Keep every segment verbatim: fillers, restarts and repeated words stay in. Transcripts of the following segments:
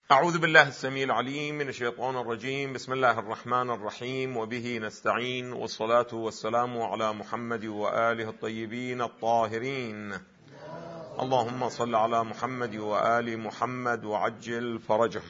أعوذ بالله السميع العليم من الشيطان الرجيم. بسم الله الرحمن الرحيم، وبه نستعين، والصلاة والسلام على محمد وآله الطيبين الطاهرين. اللهم صل على محمد وآل محمد وعجل فرجه.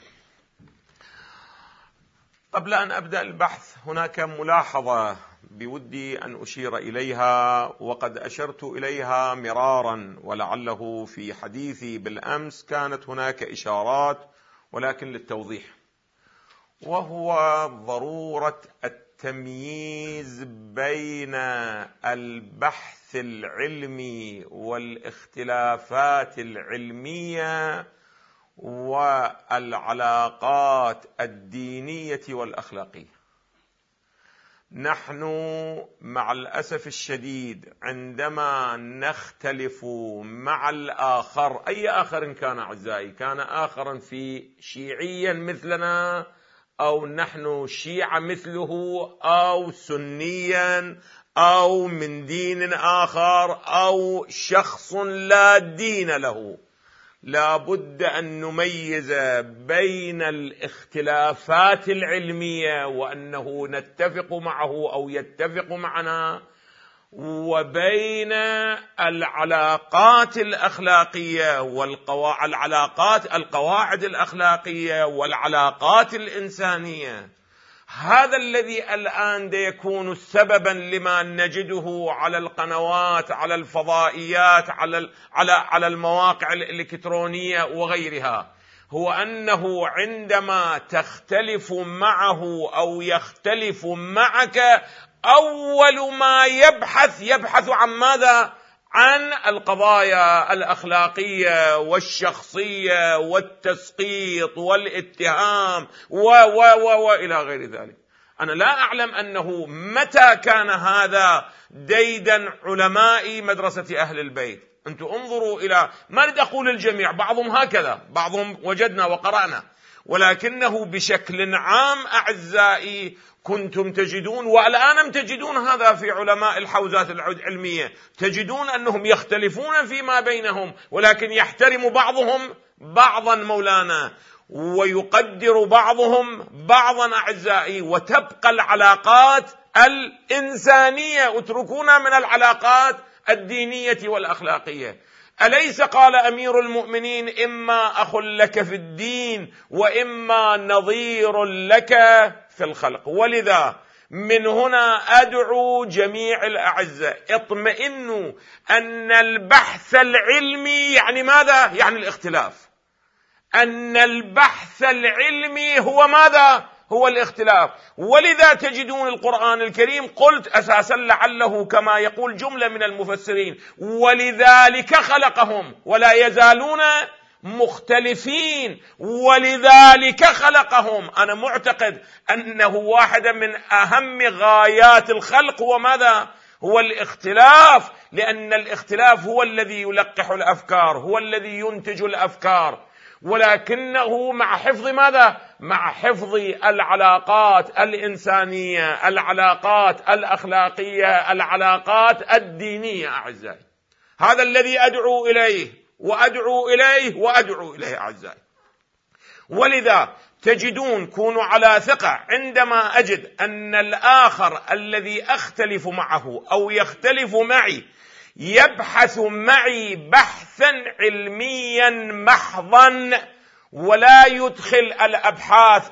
قبل أن أبدأ البحث هناك ملاحظة بودي أن أشير إليها، وقد أشرت إليها مرارا، ولعله في حديثي بالأمس كانت هناك إشارات، ولكن للتوضيح، وهو ضرورة التمييز بين البحث العلمي والاختلافات العلمية والعلاقات الدينية والأخلاقية. نحن مع الأسف الشديد عندما نختلف مع الآخر، أي آخر كان أعزائي، كان آخرا في شيعيا مثلنا، أو نحن شيعة مثله، أو سنيا، أو من دين آخر، أو شخص لا دين له، لا بد أن نميز بين الاختلافات العلمية وأنه نتفق معه أو يتفق معنا، وبين العلاقات الأخلاقية والعلاقات القواعد الأخلاقية والعلاقات الإنسانية. هذا الذي الآن يكون سببا لما نجده على القنوات، على الفضائيات، على على على المواقع الإلكترونية وغيرها، هو أنه عندما تختلف معه أو يختلف معك، أول ما يبحث يبحث عن ماذا؟ عن القضايا الأخلاقية والشخصية والتسقيط والاتهام و و و وإلى غير ذلك. أنا لا أعلم أنه متى كان هذا ديدا علماء مدرسة أهل البيت. أنتم انظروا إلى، ما أريد أقول الجميع، بعضهم هكذا، بعضهم وجدنا وقرأنا، ولكنه بشكل عام أعزائي كنتم تجدون، والآن تجدون هذا في علماء الحوزات العلمية، تجدون أنهم يختلفون فيما بينهم، ولكن يحترم بعضهم بعضا مولانا، ويقدر بعضهم بعضا أعزائي، وتبقى العلاقات الإنسانية، اتركونا من العلاقات الدينية والأخلاقية. أليس قال أمير المؤمنين: إما أخ لك في الدين وإما نظير لك في الخلق؟ ولذا من هنا أدعو جميع الأعزاء، اطمئنوا أن البحث العلمي يعني ماذا؟ يعني الاختلاف. أن البحث العلمي هو ماذا؟ هو الاختلاف. ولذا تجدون القرآن الكريم، قلت أساسا لعله كما يقول جملة من المفسرين: ولذلك خلقهم، ولا يزالون مختلفين، ولذلك خلقهم. أنا معتقد أنه واحدة من أهم غايات الخلق هو ماذا؟ هو الاختلاف، لأن الاختلاف هو الذي يلقح الأفكار، هو الذي ينتج الأفكار، ولكنه مع حفظ ماذا؟ مع حفظ العلاقات الإنسانية، العلاقات الأخلاقية، العلاقات الدينية. أعزائي، هذا الذي أدعو إليه وأدعو إليه وأدعو إليه أعزائي. ولذا تجدون، كونوا على ثقة عندما أجد أن الآخر الذي أختلف معه أو يختلف معي يبحث معي بحثا علميا محضا، ولا يدخل الأبحاث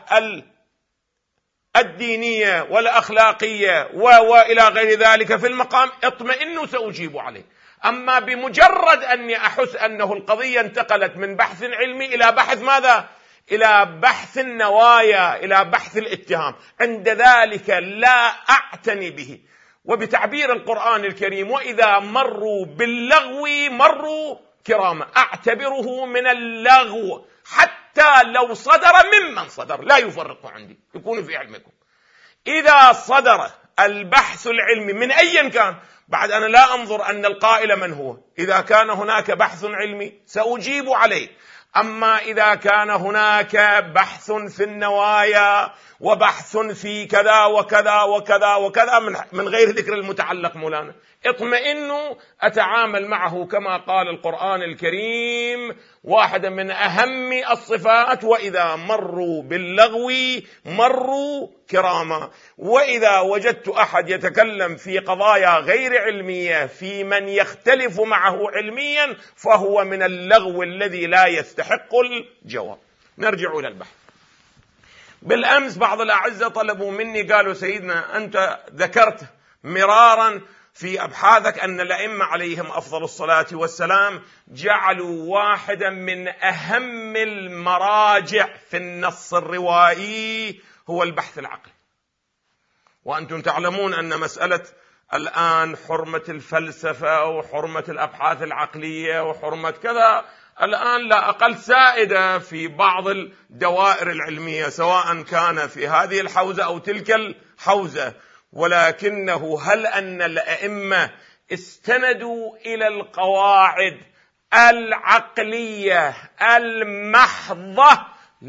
الدينية والأخلاقية وإلى غير ذلك في المقام، اطمئنوا سأجيب عليه. أما بمجرد أني أحس أنه القضية انتقلت من بحث علمي إلى بحث ماذا؟ إلى بحث النوايا، إلى بحث الاتهام، عند ذلك لا أعتني به. وبتعبير القرآن الكريم: وإذا مروا باللغو مروا كراما. أعتبره من اللغو حتى لو صدر ممن صدر، لا يفرق عندي، يكون في علمكم. إذا صدر البحث العلمي من أي كان، بعد أنا لا أنظر أن القائل من هو. إذا كان هناك بحث علمي سأجيب عليه، أما إذا كان هناك بحث في النوايا وبحث في كذا وكذا وكذا وكذا من غير ذكر المتعلق مولانا. اطمئنوا أتعامل معه كما قال القرآن الكريم، واحدة من أهم الصفات: وإذا مروا باللغو مروا كراما. وإذا وجدت أحد يتكلم في قضايا غير علمية في من يختلف معه علميا فهو من اللغو الذي لا يستحق الجواب. نرجع إلى البحث. بالأمس بعض الأعزة طلبوا مني، قالوا: سيدنا أنت ذكرت مرارا في أبحاثك أن الأئمة عليهم أفضل الصلاة والسلام جعلوا واحدا من أهم المراجع في النص الروائي هو البحث العقلي. وأنتم تعلمون أن مسألة الآن حرمة الفلسفة وحرمة الأبحاث العقلية وحرمة كذا الآن لا أقل سائدة في بعض الدوائر العلمية، سواء كان في هذه الحوزة أو تلك الحوزة. ولكنه هل أن الأئمة استندوا إلى القواعد العقلية المحضة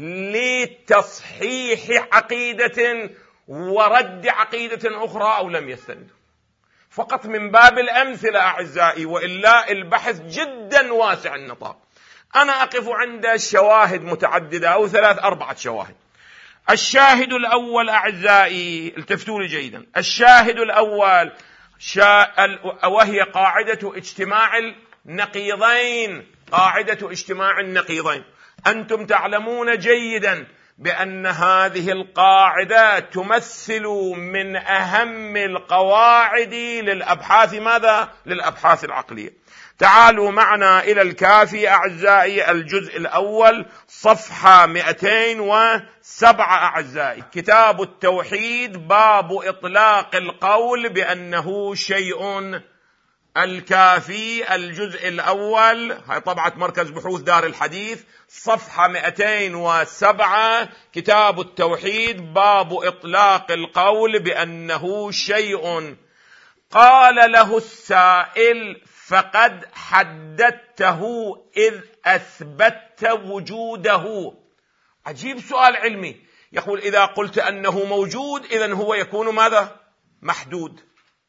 لتصحيح عقيدة ورد عقيدة أخرى أو لم يستندوا؟ فقط من باب الأمثلة أعزائي، وإلا البحث جدا واسع النطاق. أنا أقف عند شواهد متعددة أو ثلاث أربعة شواهد. الشاهد الأول أعزائي، التفتوا لي جيدا، الشاهد الأول شا... وهي قاعدة اجتماع النقيضين. قاعدة اجتماع النقيضين، أنتم تعلمون جيدا بأن هذه القاعدة تمثل من أهم القواعد للأبحاث ماذا؟ للأبحاث العقلية. تعالوا معنا إلى الكافي أعزائي، الجزء الأول صفحة مئتين وسبعة أعزائي، كتاب التوحيد، باب إطلاق القول بأنه شيء. الكافي الجزء الأول، هاي طبعة مركز بحوث دار الحديث، صفحة مئتين وسبعة، كتاب التوحيد، باب إطلاق القول بأنه شيء. قال له السائل: فقد حددته إذ أثبتت وجوده. عجيب سؤال علمي، يقول إذا قلت أنه موجود إذن هو يكون ماذا؟ محدود.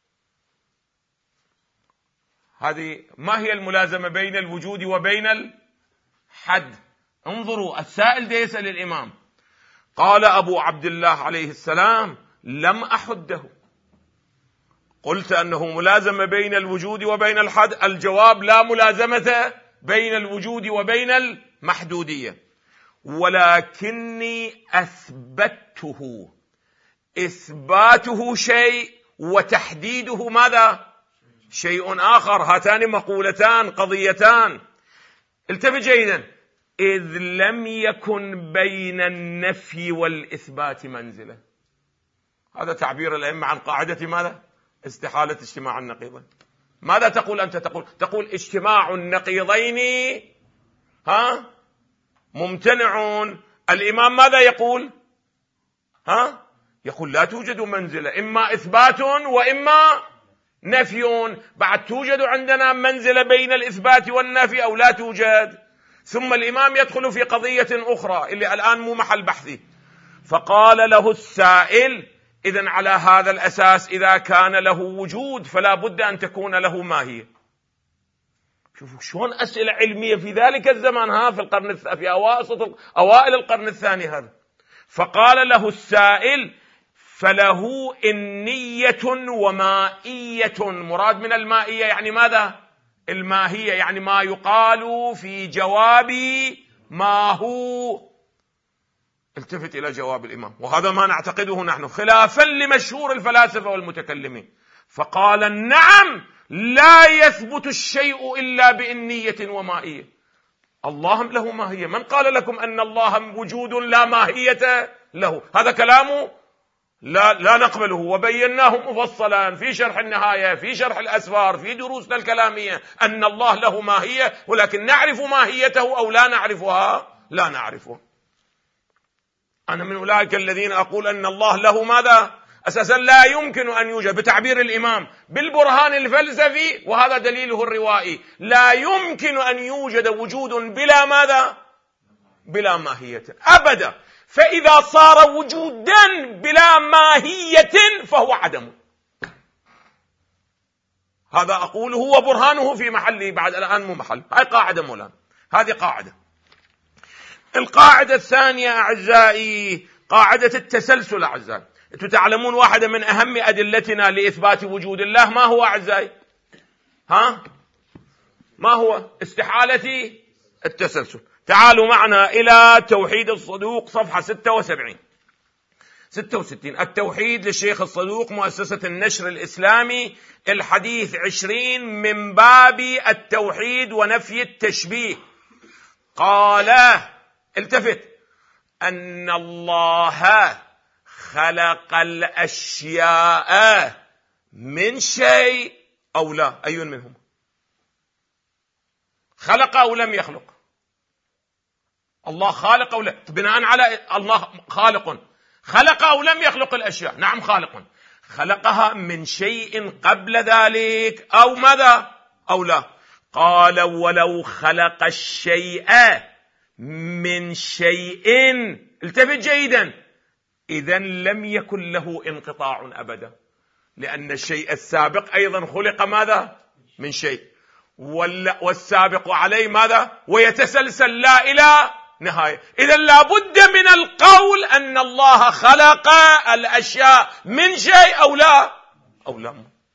هذه ما هي الملازمة بين الوجود وبين الحد؟ انظروا، السائل ده يسأل الإمام، قال أبو عبد الله عليه السلام: لم أحده، قلت أنه ملازمة بين الوجود وبين الحد. الجواب: لا ملازمة بين الوجود وبين المحدودية، ولكني أثبته. إثباته شيء وتحديده ماذا؟ شيء آخر. هاتان مقولتان قضيتان. التفت جيدا: إذ لم يكن بين النفي والإثبات منزلة. هذا تعبير الأئمة عن قاعدة ماذا؟ استحالة اجتماع النقيضين. ماذا تقول أنت؟ تقول تقول اجتماع النقيضين ها ممتنعون. الإمام ماذا يقول؟ ها يقول لا توجد منزلة، إما إثبات وإما نفي. بعد توجد عندنا منزلة بين الإثبات والنفي أو لا توجد؟ ثم الإمام يدخل في قضية أخرى اللي الآن مو محل بحثي. فقال له السائل: إذن على هذا الأساس إذا كان له وجود فلا بد أن تكون له ماهية. شوفوا شلون أسئلة علمية في ذلك الزمان، ها في القرن في أواسط أوائل القرن الثاني هذا. فقال له السائل: فله إنية ومائية. مراد من المائية يعني ماذا؟ الماهية، يعني ما يقال في جوابي ما هو. التفت إلى جواب الإمام، وهذا ما نعتقده نحن خلافا لمشهور الفلاسفة والمتكلمين. فقال: نعم، لا يثبت الشيء إلا بإنية ومائية. الله له ماهية، من قال لكم أن الله وجود لا ماهية له؟ هذا كلامه لا, لا نقبله، وبيناه مفصلا في شرح النهاية، في شرح الأسفار، في دروسنا الكلامية، أن الله له ماهية، ولكن نعرف ماهيته أو لا نعرفها؟ لا نعرفها. أنا من أولئك الذين أقول أن الله له ماذا؟ أساسا لا يمكن أن يوجد، بتعبير الإمام بالبرهان الفلسفي، وهذا دليله الروائي، لا يمكن أن يوجد وجود بلا ماذا؟ بلا ماهية أبدا. فإذا صار وجودا بلا ماهية فهو عدم. هذا أقوله وبرهانه في محله بعد، الآن مو محل. هاي قاعدة مولانا، هذه قاعدة. القاعدة الثانية أعزائي قاعدة التسلسل. أعزائي أنتم تعلمون واحدة من أهم أدلتنا لإثبات وجود الله ما هو أعزائي؟ ها؟ ما هو؟ استحالة التسلسل. تعالوا معنا إلى توحيد الصدوق صفحة ستة وسبعين ستة وستين. التوحيد للشيخ الصدوق مؤسسة النشر الإسلامي، الحديث عشرين من باب التوحيد ونفي التشبيه. قال، التفت، أن الله خلق الأشياء من شيء أو لا. أي منهم؟ خلق أو لم يخلق؟ الله خالق أو لا؟ بناء على الله خالق، خلق أو لم يخلق الأشياء؟ نعم خالق. خلقها من شيء قبل ذلك أو ماذا أو لا؟ قال ولو خلق الشيء من شيء، التفت جيدا، إذن لم يكن له انقطاع أبدا، لأن الشيء السابق أيضا خلق ماذا؟ من شيء، والسابق عليه ماذا؟ ويتسلسل لا إلى نهاية. إذن لا بد من القول أن الله خلق الأشياء من شيء أو لا أو لا.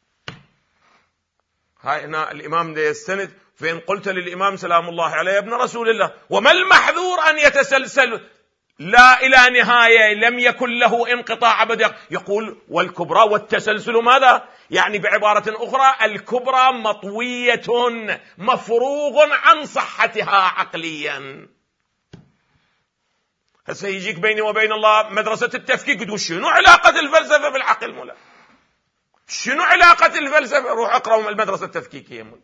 هاي هنا الإمام ده يستند، فإن قلت للإمام سلام الله عليه يا ابن رسول الله وما المحذور أن يتسلسل لا إلى نهاية لم يكن له انقطاع أبدا؟ يقول والكبرى والتسلسل ماذا؟ يعني بعبارة أخرى الكبرى مطوية مفروغ عن صحتها عقليا. هسه يجيك بيني وبين الله مدرسة التفكيك، تقول شنو علاقة الفلسفة بالعقل مولا؟ شنو علاقة الفلسفة؟ روح اقرأوا المدرسة التفكيكية مولا.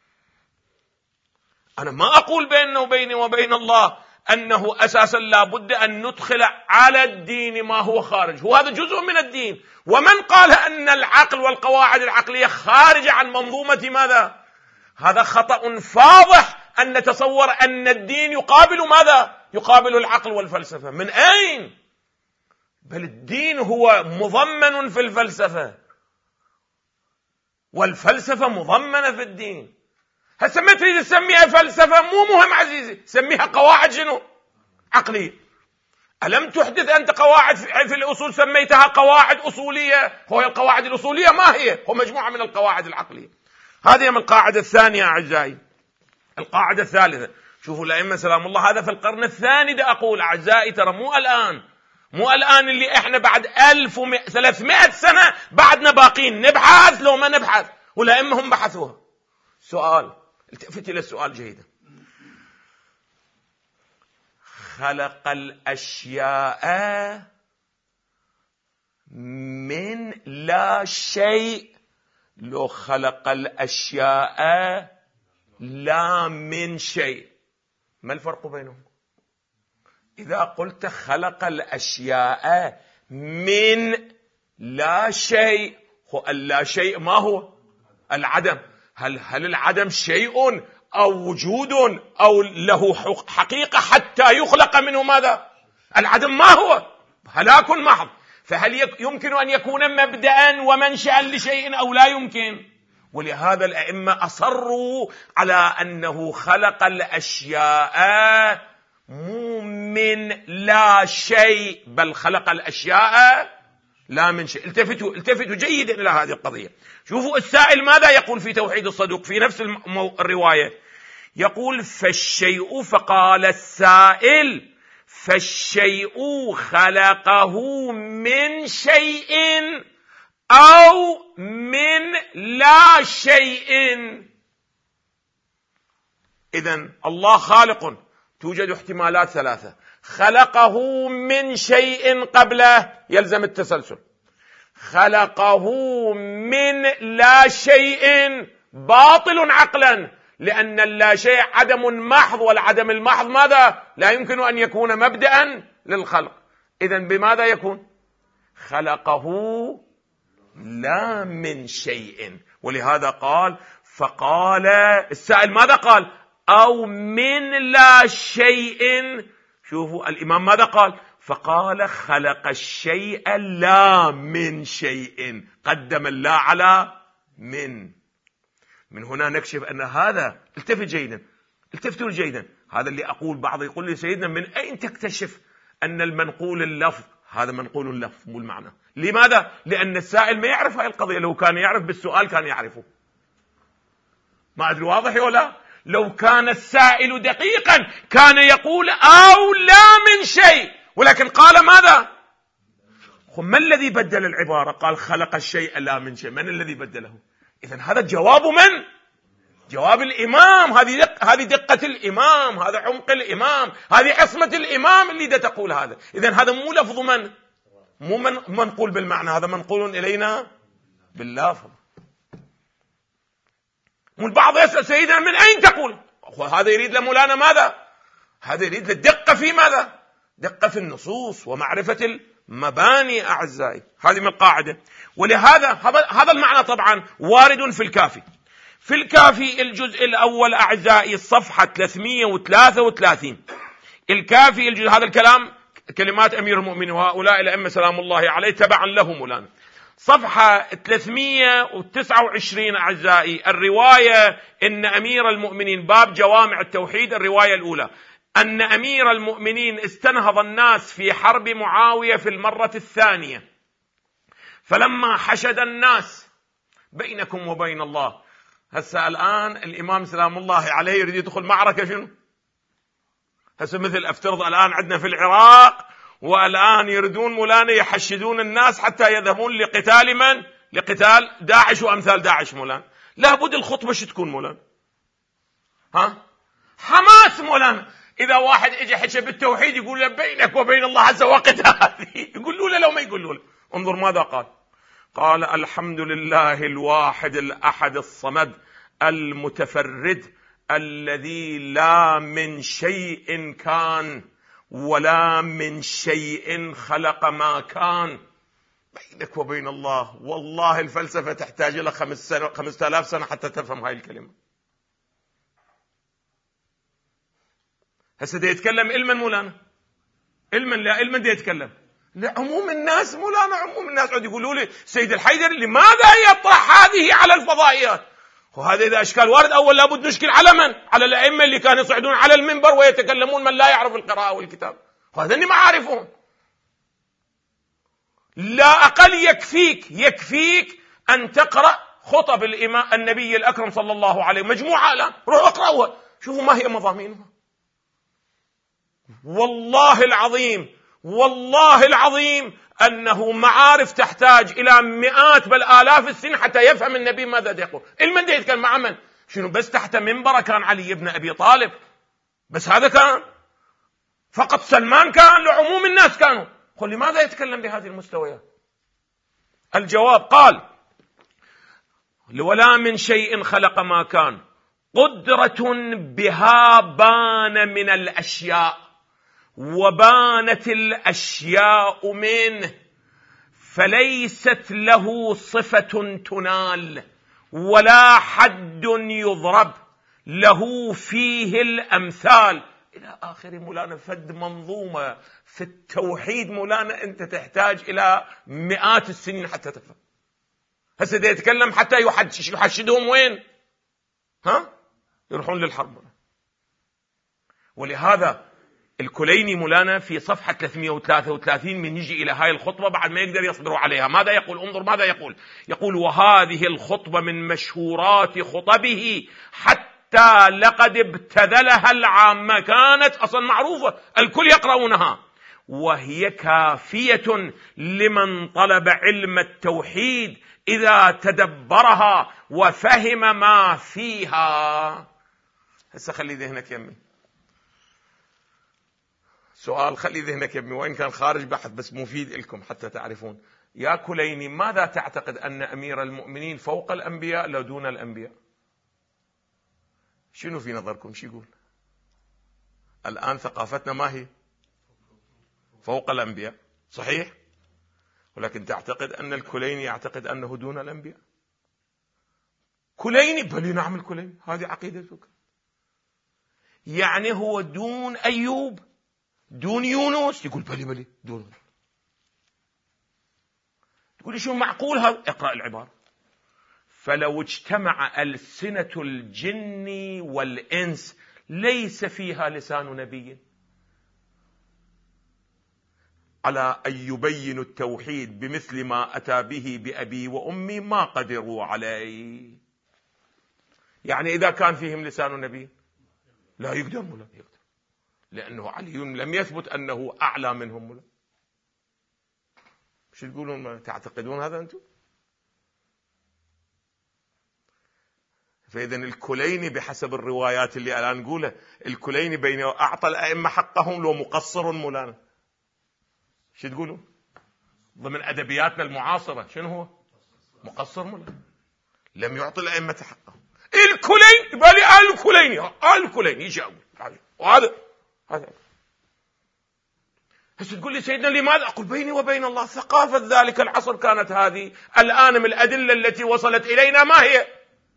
أنا ما أقول بيننا وبيني وبين الله أنه أساسا لا بد أن ندخل على الدين ما هو خارج، هو هذا جزء من الدين. ومن قال أن العقل والقواعد العقلية خارجة عن منظومة ماذا؟ هذا خطأ فاضح أن نتصور أن الدين يقابل ماذا؟ يقابل العقل والفلسفة. من أين؟ بل الدين هو مضمن في الفلسفة، والفلسفة مضمنة في الدين. هسه ما تريد تسميها فلسفة مو مهم عزيزي، سميها قواعد شنو؟ عقلية. ألم تحدث أنت قواعد في الأصول سميتها قواعد أصولية؟ هو القواعد الأصولية ما هي؟ هو مجموعة من القواعد العقلية. هذه من القاعدة الثانية أعزائي. القاعدة الثالثة، شوفوا الأئمة سلام الله، هذا في القرن الثاني ده أقول أعزائي، ترى مو الآن، مو الآن اللي إحنا بعد ألف وثلاثمائة سنة بعدنا باقين نبحث لو ما نبحث، والأئمة هم بحثوها. سؤال، التفت إلى السؤال جيدا. خلق الأشياء من لا شيء لو خلق الأشياء لا من شيء، ما الفرق بينهم؟ إذا قلت خلق الأشياء من لا شيء، هو اللا شيء ما هو؟ العدم. هل هل العدم شيء أو وجود أو له حقيقة حتى يخلق منه ماذا؟ العدم ما هو؟ هلاك محض. فهل يمكن أن يكون مبدأ ومنشأ لشيء أو لا يمكن؟ ولهذا الأئمة أصروا على أنه خلق الأشياء مو من لا شيء، بل خلق الأشياء لا من شيء. التفتوا التفتوا جيدا إلى هذه القضية. شوفوا السائل ماذا يقول في توحيد الصدوق في نفس الرواية، يقول فالشيء، فقال السائل فالشيء خلقه من شيء أو من لا شيء. إذن الله خالق، توجد احتمالات ثلاثة. خلقه من شيء قبله يلزم التسلسل، خلقه من لا شيء باطل عقلا، لأن اللا شيء عدم محض، والعدم المحض ماذا؟ لا يمكن أن يكون مبدأ للخلق. إذن بماذا يكون؟ خلقه لا من شيء. ولهذا قال، فقال السائل ماذا قال؟ أو من لا شيء شوفوا الإمام ماذا قال؟ فقال خلق الشيء لا من شيء، قدم اللا على من. من هنا نكشف أن هذا، التفت جيدا، التفتوا جيدا، هذا اللي أقول. بعض يقول لي سيدنا من أين تكتشف أن المنقول اللفظ؟ هذا منقول اللفظ مو المعنى. لماذا؟ لأن السائل ما يعرف هاي القضية، لو كان يعرف بالسؤال كان يعرفه. ما أدري واضح ولا؟ لو كان السائل دقيقا كان يقول أو لا من شيء، ولكن قال ماذا؟ ما الذي بدل العبارة؟ قال خلق الشيء لا من شيء. من الذي بدله؟ إذن هذا جواب من؟ جواب الإمام. هذه دقة، هذه دقة الإمام، هذا عمق الإمام، هذه عصمة الإمام اللي دا تقول هذا. إذن هذا مو لفظ من؟ مو من منقول بالمعنى، هذا منقول إلينا باللفظ. والبعض يسأل سيدنا من أين تقول؟ هذا يريد لمولانا ماذا؟ هذا يريد للدقة في ماذا؟ دقة في النصوص ومعرفة المباني أعزائي. هذه من القاعدة. ولهذا هذا المعنى طبعا وارد في الكافي. في الكافي الجزء الأول أعزائي الصفحة ثلاثمئة وثلاثة وثلاثين. الكافي الجزء، هذا الكلام كلمات أمير المؤمنين وهؤلاء الأئمة سلام الله عليه تبعا لهم مولانا. صفحة ثلاثمئة وتسعة وعشرين أعزائي، الرواية إن أمير المؤمنين، باب جوامع التوحيد، الرواية الأولى أن أمير المؤمنين استنهض الناس في حرب معاوية في المرة الثانية، فلما حشد الناس بينكم وبين الله. هسه الآن الإمام سلام الله عليه يريد يدخل معركة شنو؟ هسه مثل افترض الآن عندنا في العراق، والآن يردون مولانا يحشدون الناس حتى يذهبون لقتال من؟ لقتال داعش وأمثال داعش مولانا. لابد الخطبة شو تكون مولانا؟ ها؟ حماس مولانا. إذا واحد إجا حكى بالتوحيد يقول له بينك وبين الله عز وجل هذه، يقولوا له لو ما يقولوا له. انظر ماذا قال. قال الحمد لله الواحد الأحد الصمد المتفرد الذي لا من شيء كان ولا من شيء خلق ما كان. بينك وبين الله، والله الفلسفة تحتاج إلى خمس سنة خمسة آلاف سنة حتى تفهم هاي الكلمة. هسه دي يتكلم علما مولانا، علما لا علما دي يتكلم لعموم الناس مولانا. عموم الناس عود يقولوا لي سيد الحيدر لماذا يطرح هذه على الفضائيات؟ وهذا إذا أشكال وارد أول لابد نشكل على من؟ على الأئمة اللي كانوا يصعدون على المنبر ويتكلمون من لا يعرف القراءة والكتاب. وهذا أني ما أعرفهم. لا أقل يكفيك يكفيك أن تقرأ خطب الإمام النبي الأكرم صلى الله عليه وسلم مجموعة الآن، روحوا اقرأوها شوفوا ما هي مضامينها. والله العظيم والله العظيم أنه معارف تحتاج إلى مئات بل آلاف السنين حتى يفهم النبي ماذا يقول. المن ده يتكلم مع من؟ شنو بس تحت منبره كان علي بن أبي طالب؟ بس هذا كان فقط سلمان كان؟ لعموم الناس كانوا. قل لماذا يتكلم بهذه المستويات؟ الجواب قال ولا من شيء خلق ما كان، قدرة بها بان من الأشياء وبانت الأشياء منه، فليست له صفة تنال ولا حد يضرب له فيه الأمثال إلى آخر. مولانا فد منظومة في التوحيد مولانا أنت تحتاج إلى مئات السنين حتى تفهم. هسه ده يتكلم حتى يحشد يحشدهم وين؟ ها؟ يروحون للحرب. ولهذا الكليني مولانا في صفحة ثلاثمئة وثلاثة وثلاثين من يجي إلى هاي الخطبة بعد ما يقدر يصبروا عليها ماذا يقول؟ انظر ماذا يقول. يقول وهذه الخطبة من مشهورات خطبه حتى لقد ابتذلها العامة، كانت أصلا معروفة الكل يقرؤونها، وهي كافية لمن طلب علم التوحيد إذا تدبرها وفهم ما فيها. هسه خلي ذهنك يمي سؤال، خلي ذهنك يمي وإن كان خارج بحث بس مفيد لكم حتى تعرفون. يا كليني ماذا تعتقد أن أمير المؤمنين فوق الأنبياء لو دون الأنبياء؟ شنو في نظركم شو يقول؟ الآن ثقافتنا ما هي؟ فوق الأنبياء صحيح؟ ولكن تعتقد أن الكليني يعتقد أنه دون الأنبياء؟ كليني بل نعم الكليني هذه عقيدتك. يعني هو دون أيوب دون يونس؟ يقول بلي بلي دون. تقول شو معقول هذا؟ اقرأ العبارة: فلو اجتمع ألسنة الجن والإنس ليس فيها لسان نبي على أن يبينوا التوحيد بمثل ما أتى به بأبي وأمي ما قدروا عليه. يعني إذا كان فيهم لسان نبي لا يقدرون، ولا يقدر، لأنه علي لم يثبت أنه أعلى منهم. ولا شو تقولون؟ ما تعتقدون هذا أنتم؟ فإذن الكليني بحسب الروايات اللي الآن نقولها، الكليني بين أعطى الأئمة حقهم لو مقصر مولانا. شو تقولون؟ ضمن أدبياتنا المعاصرة شنو هو؟ مقصر مولانا، لم يعطي الأئمة حقهم. الكليني بالي الكليني الكليني يجي أقول وهذا هذا. هسه تقول لي سيدنا لماذا؟ أقول بيني وبين الله ثقافة ذلك العصر كانت هذه. الآن من الأدلة التي وصلت إلينا ما هي؟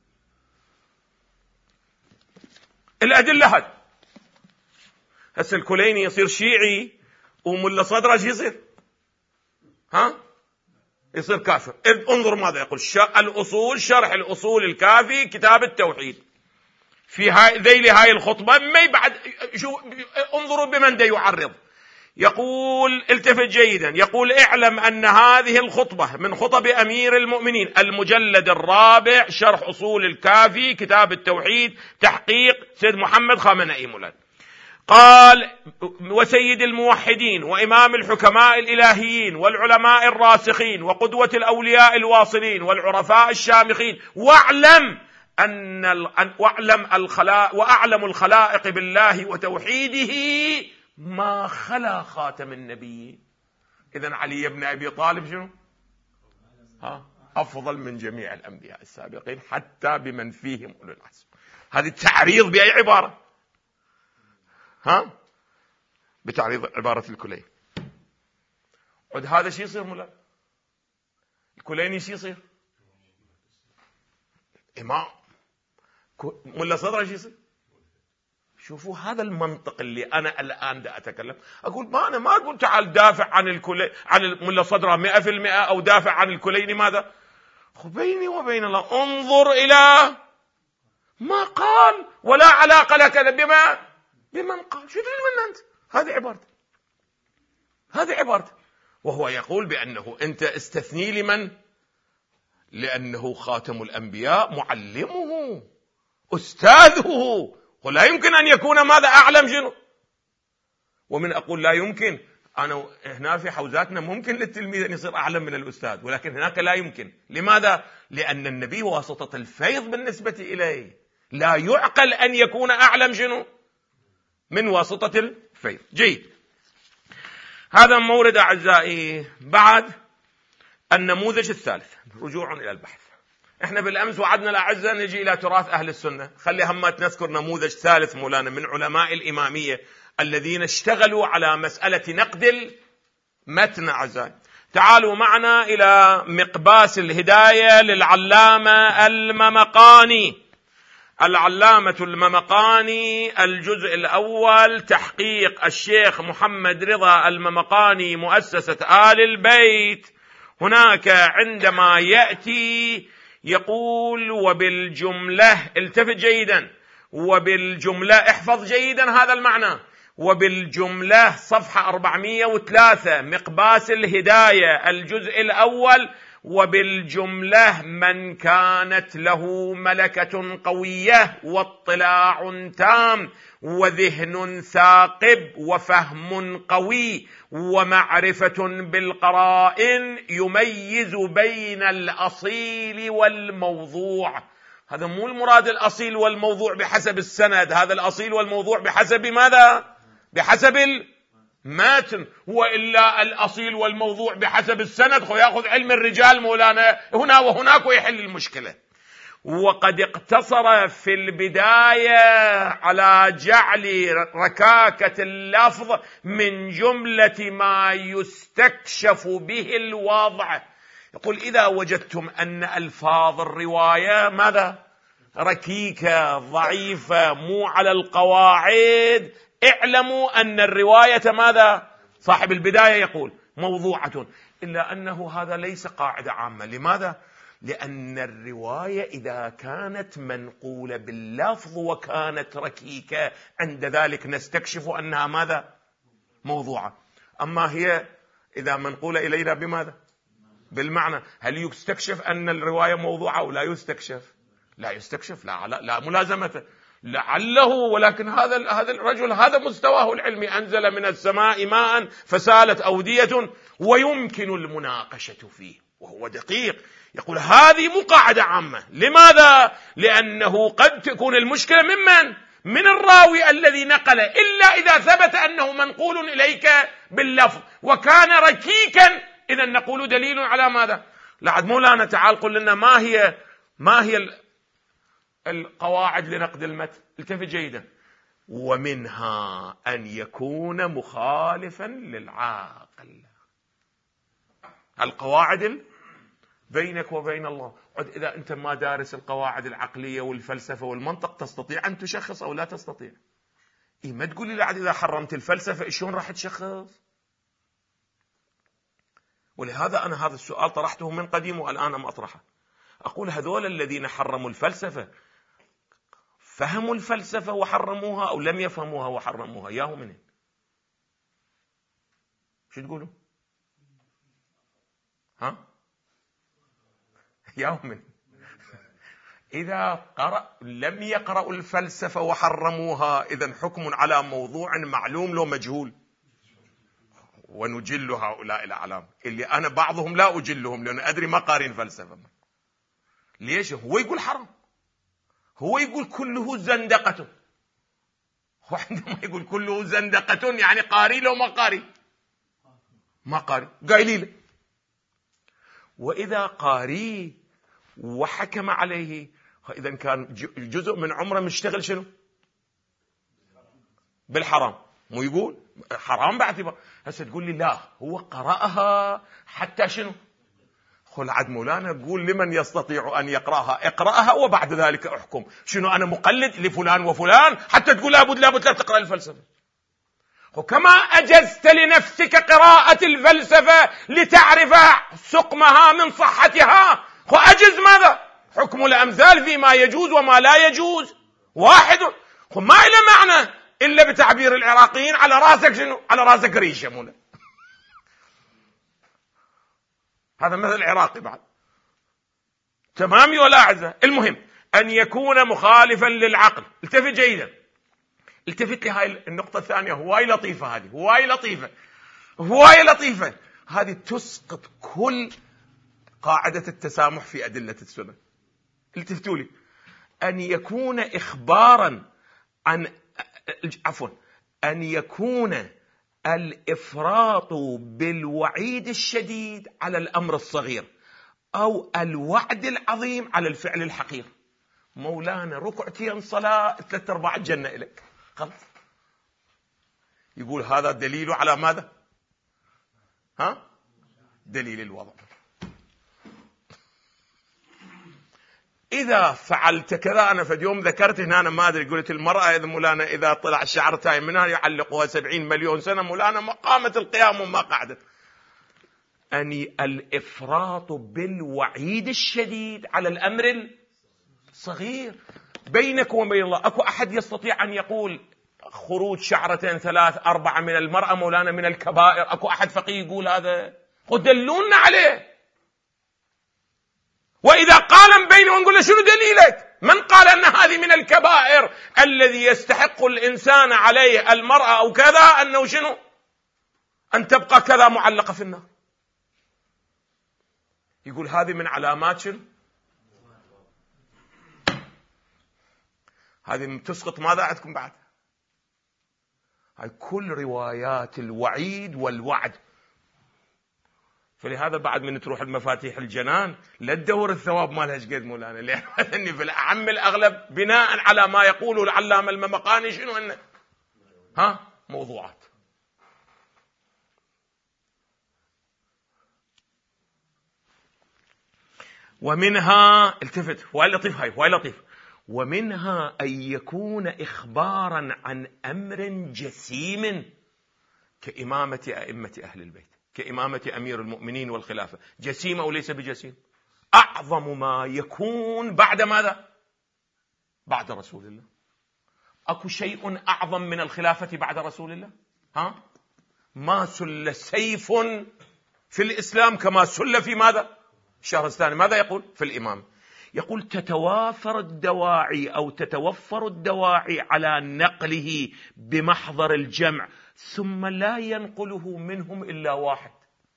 الأدلة هذه. هسه الكليني يصير شيعي وملا صدره شو يصير؟ ها؟ يصير كافر. إذ انظر ماذا يقول الأصول، شرح الأصول الكافي كتاب التوحيد، في هاي ذيل هاي الخطبة ما بعد شو انظروا بمن دا يعرض. يقول التفت جيدا، يقول اعلم أن هذه الخطبة من خطب أمير المؤمنين، المجلد الرابع، شرح أصول الكافي كتاب التوحيد، تحقيق سيد محمد خامنئي مولان. قال: وسيد الموحدين وإمام الحكماء الإلهيين والعلماء الراسخين وقدوة الأولياء الواصلين والعرفاء الشامخين، واعلم أن واعلم الخلائق وأعلم الخلائق بالله وتوحيده ما خلا خاتم النبيين. إذن علي بن أبي طالب شنو؟ ها؟ أفضل من جميع الأنبياء السابقين حتى بمن فيهم أولو العزم. هذه التعريض بأي عبارة؟ ها؟ بتعريض عبارة الكليني. عد هذا شي يصير مولا الكليني شي يصير إمام ملا صدره شي يصير. شوفوا هذا المنطق اللي أنا الآن دا أتكلم. أقول ما أنا ما أقول تعال دافع عن الكليني عن ملا صدره مئة في المئة أو دافع عن الكليني. ماذا؟ بيني وبين الله انظر إلى ما قال ولا علاقة لك بما بمن قال. شو تريد من أنت؟ هذه عبارته، هذه عبارته. وهو يقول بأنه أنت استثني لمن؟ لأنه خاتم الأنبياء، معلمه، أستاذه، ولا يمكن أن يكون ماذا أعلم شنو. ومن أقول لا يمكن، أنا هنا في حوزاتنا ممكن للتلميذ أن يصير أعلم من الأستاذ، ولكن هناك لا يمكن. لماذا؟ لأن النبي واسطة الفيض بالنسبة إليه، لا يعقل أن يكون أعلم شنو من واسطة الفيض. جيد، هذا مورد أعزائي. بعد النموذج الثالث، رجوع إلى البحث. احنا بالأمس وعدنا الأعزاء نجي إلى تراث أهل السنة، خلي همات نذكر نموذج ثالث مولانا من علماء الإمامية الذين اشتغلوا على مسألة نقد المتن. أعزائي تعالوا معنا إلى مقباس الهداية للعلامة الممقاني. العلامة الممقاني، الجزء الأول، تحقيق الشيخ محمد رضا الممقاني، مؤسسة آل البيت. هناك عندما يأتي يقول وبالجملة، التفت جيدا، وبالجملة احفظ جيدا هذا المعنى، وبالجملة صفحة أربعمئة وثلاثة، مقباس الهداية الجزء الأول. وبالجملة من كانت له ملكة قوية واطلاع تام وذهن ثاقب وفهم قوي ومعرفة بالقرائن يميز بين الأصيل والموضوع. هذا مو المراد الأصيل والموضوع بحسب السند، هذا الأصيل والموضوع بحسب ماذا؟ بحسب المتن. وإلا الأصيل والموضوع بحسب السند خو يأخذ علم الرجال مولانا هنا وهناك ويحل المشكلة. وقد اقتصر في البداية على جعل ركاكة اللفظ من جملة ما يستكشف به الوضع. يقول إذا وجدتم أن ألفاظ الرواية ماذا؟ ركيكة ضعيفة مو على القواعد، اعلموا أن الرواية ماذا؟ صاحب البداية يقول موضوعة، إلا أنه هذا ليس قاعدة عامة. لماذا؟ لأن الرواية إذا كانت منقولة باللفظ وكانت ركيكة عند ذلك نستكشف أنها ماذا؟ موضوعة. أما هي إذا منقولة إلينا بماذا؟ بالمعنى. هل يستكشف أن الرواية موضوعة أو لا يستكشف؟ لا يستكشف، لا, لا, لا ملازمة لعله. ولكن هذا هذا الرجل هذا مستواه العلمي، أنزل من السماء ماء فسالت أودية، ويمكن المناقشة فيه، وهو دقيق. يقول هذه مو قاعدة عامة. لماذا؟ لأنه قد تكون المشكلة ممن؟ من الراوي الذي نقل، إلا إذا ثبت أنه منقول إليك باللفظ وكان ركيكا، إذا نقول دليل على ماذا؟ لعد مولانا تعال قل لنا ما هي ما هي القواعد لنقد المتن. التفت جيدا. ومنها أن يكون مخالفا للعاقل. القواعد بينك وبين الله. إذا أنت ما دارس القواعد العقلية والفلسفة والمنطق تستطيع أن تشخص أو لا تستطيع؟ إيه ما تقول لي لعد إذا حرمت الفلسفة شلون راح تشخص؟ ولهذا أنا هذا السؤال طرحته من قديم والآن أم أطرحه. أقول هذول الذين حرموا الفلسفة فهموا الفلسفة وحرموها أو لم يفهموها وحرموها؟ ياهو منين؟ شو تقولوا؟ ها؟ ياهو من؟ إذا قرأ لم يقرأوا الفلسفة وحرموها، إذن حكم على موضوع معلوم لو مجهول. ونجل هؤلاء الأعلام اللي أنا بعضهم لا أجلهم لأن أدري ما قارين فلسفة. ليش؟ هو يقول حرام، هو يقول كله زندقة، وعندما يقول كله زندقة يعني قاري لو ما قاري؟ ما قاري، قايلين. وإذا قاري وحكم عليه، إذا كان جزء من عمره مشتغل شنو؟ بالحرام. مو يقول حرام باعتبار. هسه تقول لي لا هو قرأها حتى شنو؟ خل عد مولانا قول لمن يستطيع أن يقرأها اقرأها وبعد ذلك احكم. شنو أنا مقلد لفلان وفلان حتى تقول لابد لابد لا تقرأ الفلسفة؟ وكما أجزت لنفسك قراءة الفلسفة لتعرف سقمها من صحتها، وأجز ماذا؟ حكم الأمثال فيما يجوز وما لا يجوز واحد، وما إلى معنى إلا بتعبير العراقيين على راسك شنو؟ على راسك ريشة مولا. هذا مثل عراقي بعد تمامي ولا أعزة. المهم أن يكون مخالفا للعقل. التفت جيدا، التفت لهاي النقطة الثانية، هواي لطيفة هذه، هواي لطيفة هواي لطيفة هذه، تسقط كل قاعدة التسامح في أدلة السنة. التفتوا لي. أن يكون إخبارا عن عفوا أن يكون الإفراط بالوعيد الشديد على الأمر الصغير أو الوعد العظيم على الفعل الحقير. مولانا ركعتين صلاة ثلاثة أرباع الجنة إليك، خلاص. يقول هذا دليل على ماذا؟ ها؟ دليل الوضع. إذا فعلت كذا، أنا في اليوم ذكرت هنا أنا ما أدري، قلت المرأة إذا مولانا إذا طلع الشعر تايم منها يعلقوها سبعين مليون سنة، مولانا ما قامت القيام وما قعدت. أني الإفراط بالوعيد الشديد على الأمر الصغير. بينك وبين الله أكو أحد يستطيع أن يقول خروج شعرتين ثلاث أربعة من المرأة مولانا من الكبائر؟ أكو أحد فقيه يقول هذا؟ ودلونا عليه. وإذا قال بينه ونقول له شنو دليلك؟ من قال أن هذه من الكبائر الذي يستحق الإنسان عليه المرأة أو كذا أنه شنو؟ أن تبقى كذا معلقة في النار. يقول هذه من علامات شنو؟ هذه تسقط ماذا عندكم بعد؟ هاي كل روايات الوعيد والوعد. فلهذا بعد من تروح المفاتيح الجنان لا تدور الثواب مالها ايش قد مولانا، لأن في الأعم الأغلب بناء على ما يقوله العلامة الممقاني شنو أنه ها موضوعات. ومنها التفت، هواي لطيف هاي، هواي لطيف. ومنها أن يكون إخبارا عن أمر جسيم كإمامة أئمة أهل البيت، كإمامة أمير المؤمنين والخلافة. جسيم أو ليس بجسيم؟ أعظم ما يكون بعد ماذا؟ بعد رسول الله. أكو شيء أعظم من الخلافة بعد رسول الله؟ ها؟ ما سل سيف في الإسلام كما سل في ماذا؟ الشهرستاني ماذا يقول في الإمام؟ يقول تتوافر الدواعي أو تتوفر الدواعي على نقله بمحضر الجمع، ثم لا ينقله منهم إلا واحد.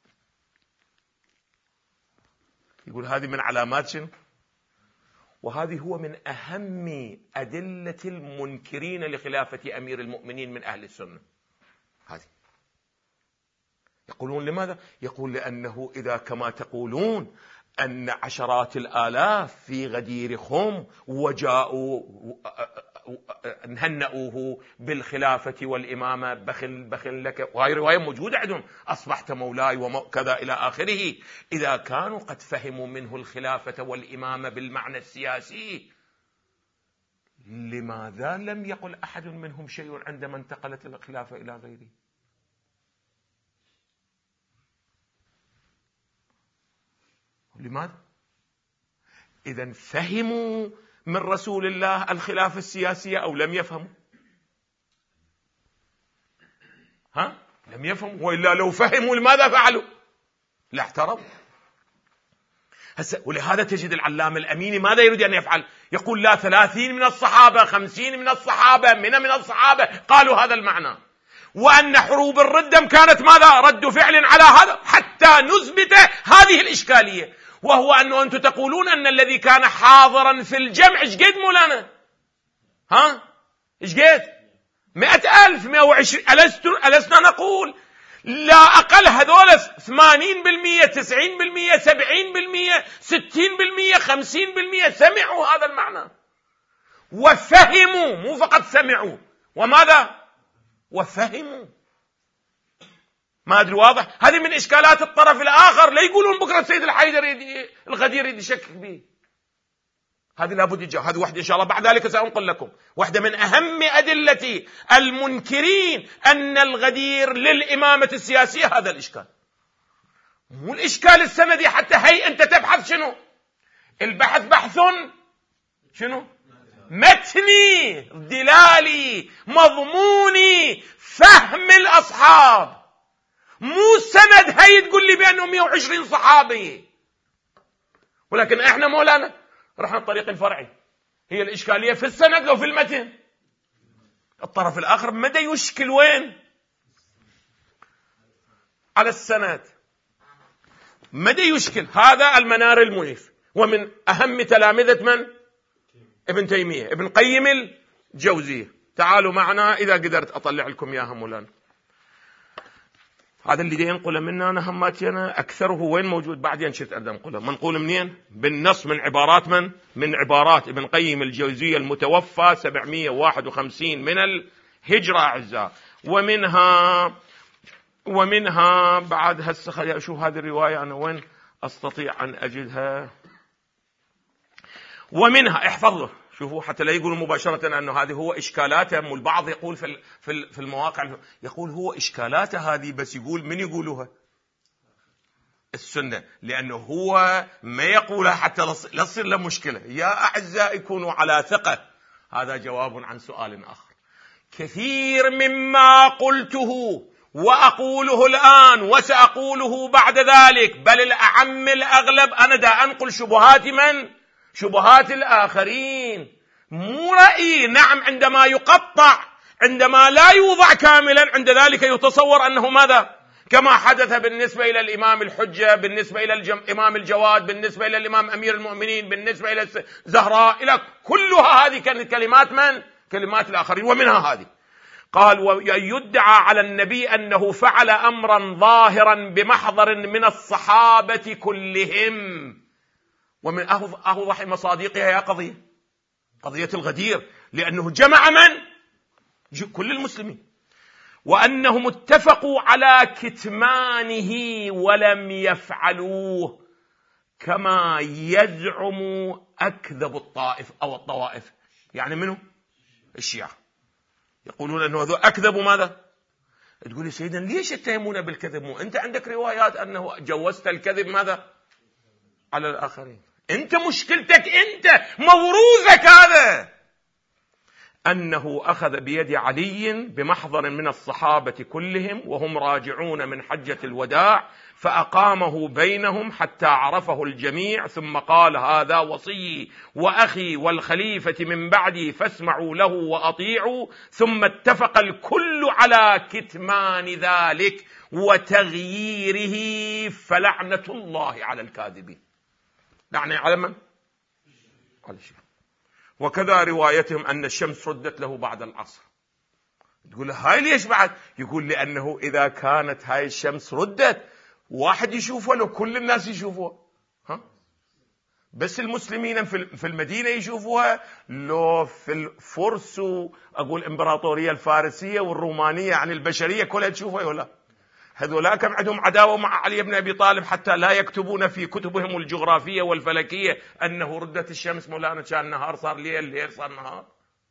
يقول هذه من علامات شنو؟ وهذه هو من أهم أدلة المنكرين لخلافة أمير المؤمنين من أهل السنة. هذه يقولون لماذا؟ يقول لأنه إذا كما تقولون أن عشرات الآلاف في غدير خم وجاءوا هنأوه بالخلافة والإمامة، بخل بخل لك، وهي رواية موجودة عندهم، أصبحت مولاي وكذا إلى آخره. إذا كانوا قد فهموا منه الخلافة والإمامة بالمعنى السياسي، لماذا لم يقل أحد منهم شيء عندما انتقلت الخلافة إلى غيره؟ لماذا؟ إذن فهموا من رسول الله الخلافة السياسية أو لم يفهموا؟ ها؟ لم يفهموا، وإلا لو فهموا لماذا فعلوا؟ لا اعترضوا. هسه ولهذا تجد العلامة الأميني ماذا يريد أن يفعل؟ يقول لا، ثلاثين من الصحابة، خمسين من الصحابة، من من الصحابة قالوا هذا المعنى، وأن حروب الردم كانت ماذا؟ رد فعل على هذا، حتى نثبت هذه الإشكالية، وهو أنه أنتم تقولون أن الذي كان حاضرا في الجمع إيش قد مولانا؟ ها؟ إيش قد؟ مئة ألف، مئة وعشرين. ألسنا نقول لا أقل هذول ثمانين بالمئة، تسعين بالمئة، سبعين بالمئة، ستين بالمئة، خمسين بالمئة سمعوا هذا المعنى وفهموا، مو فقط سمعوا وماذا؟ وفهموا. ما أدري واضح؟ هذه من إشكالات الطرف الآخر، لا يقولون بكرة السيد الحيدر يدي الغدير يدي يشكك به. هذه لابد يجاوب. هذه واحدة إن شاء الله بعد ذلك سأنقل لكم، واحدة من أهم أدلة المنكرين أن الغدير للإمامة السياسية هذا الإشكال. مو الإشكال السندي، حتى هي أنت تبحث شنو؟ البحث بحث شنو؟ متني، دلالي، مضموني، فهم الأصحاب، مو سند هي تقول لي بأنه مئة وعشرين صحابي. ولكن احنا مولانا رحنا الطريق الفرعي، هي الإشكالية في السند لو في المتن. الطرف الآخر مدى يشكل وين؟ على السند مدى يشكل. هذا المنار المنيف، ومن أهم تلامذة من؟ ابن تيمية، ابن قيم الجوزية. تعالوا معنا إذا قدرت أطلع لكم إياها مولانا. هذا اللي ينقل منا أنا هماتي أنا أكثره وين موجود؟ بعدين شفت أردم نقوله. منقول منين؟ بالنص، من عبارات من؟ من عبارات ابن قيم الجوزية المتوفى سبعمئة وواحد وخمسين من الهجرة أعزاء. ومنها ومنها بعد هسه خلي أشوف هذه الرواية أنا وين أستطيع أن أجدها. ومنها احفظوا، شوفوا حتى لا يقولوا مباشرة أنه هذه هو إشكالاته. البعض يقول في في المواقع يقول هو إشكالاته هذه، بس يقول من يقولوها؟ السنة، لأنه هو ما يقولها حتى لا تصير له مشكلة. يا أعزائي كونوا على ثقة، هذا جواب عن سؤال آخر. كثير مما قلته وأقوله الآن وسأقوله بعد ذلك، بل الأعم الأغلب، أنا دا أنقل شبهات من؟ شبهات الآخرين، مو رأيي. نعم، عندما يقطع، عندما لا يوضع كاملا، عند ذلك يتصور أنه ماذا؟ كما حدث بالنسبة إلى الإمام الحجة، بالنسبة إلى الإمام الجواد، بالنسبة إلى الإمام أمير المؤمنين، بالنسبة إلى الزهراء، إلى كلها هذه كانت كلمات من؟ كلمات الآخرين. ومنها هذه قال ويدعى على النبي أنه فعل أمرا ظاهرا بمحضر من الصحابة كلهم. ومن أوضح مصادقها يا قضية قضية الغدير، لأنه جمع من؟ كل المسلمين، وأنهم اتفقوا على كتمانه ولم يفعلوه كما يزعم أكذب الطائف أو الطوائف. يعني منه الشيعة يقولون أنه هذول أكذبوا ماذا؟ تقول لي سيدنا ليش تتهمون بالكذب؟ مو أنت عندك روايات أنه جوزت الكذب ماذا؟ على الآخرين. أنت مشكلتك أنت موروثك هذا، أنه أخذ بيد علي بمحضر من الصحابة كلهم وهم راجعون من حجة الوداع، فأقامه بينهم حتى عرفه الجميع، ثم قال هذا وصي وأخي والخليفة من بعدي فاسمعوا له وأطيعوا. ثم اتفق الكل على كتمان ذلك وتغييره، فلعنة الله على الكاذبين. لعنة على من؟ على الشيعة. وكذا روايتهم أن الشمس ردت له بعد العصر. تقول هاي ليش بعد؟ يقول لأنه إذا كانت هاي الشمس ردت واحد يشوفها لو كل الناس يشوفوها؟ ها؟ بس المسلمين في المدينة يشوفوها؟ لو في الفرس أقول الإمبراطورية الفارسية والرومانية عن البشرية كلها تشوفها ولا؟ هذولا كم عندهم عداوة مع علي بن أبي طالب حتى لا يكتبون في كتبهم الجغرافية والفلكية أنه ردت الشمس مولانا كان نهار صار ليل، ليل صار نهار.